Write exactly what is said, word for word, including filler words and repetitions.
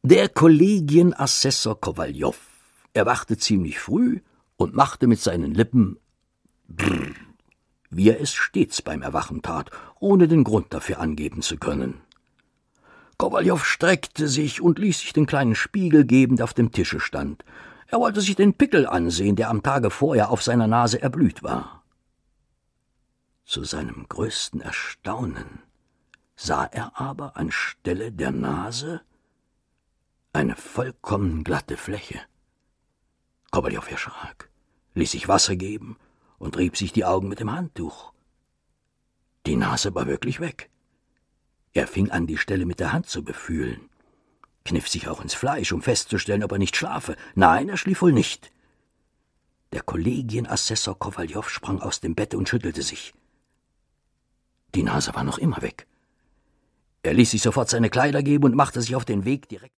Der Kollegienassessor Kowaljow erwachte ziemlich früh und machte mit seinen Lippen brrr, wie er es stets beim Erwachen tat, ohne den Grund dafür angeben zu können. Kowaljow streckte sich und ließ sich den kleinen Spiegel geben, der auf dem Tische stand. Er wollte sich den Pickel ansehen, der am Tage vorher auf seiner Nase erblüht war. Zu seinem größten Erstaunen sah er aber anstelle der Nase eine vollkommen glatte Fläche. Kowaljow erschrak, ließ sich Wasser geben und rieb sich die Augen mit dem Handtuch. Die Nase war wirklich weg. Er fing an, die Stelle mit der Hand zu befühlen, kniff sich auch ins Fleisch, um festzustellen, ob er nicht schlafe. Nein, er schlief wohl nicht. Der Kollegienassessor Kowaljow sprang aus dem Bette und schüttelte sich. Die Nase war noch immer weg. Er ließ sich sofort seine Kleider geben und machte sich auf den Weg direkt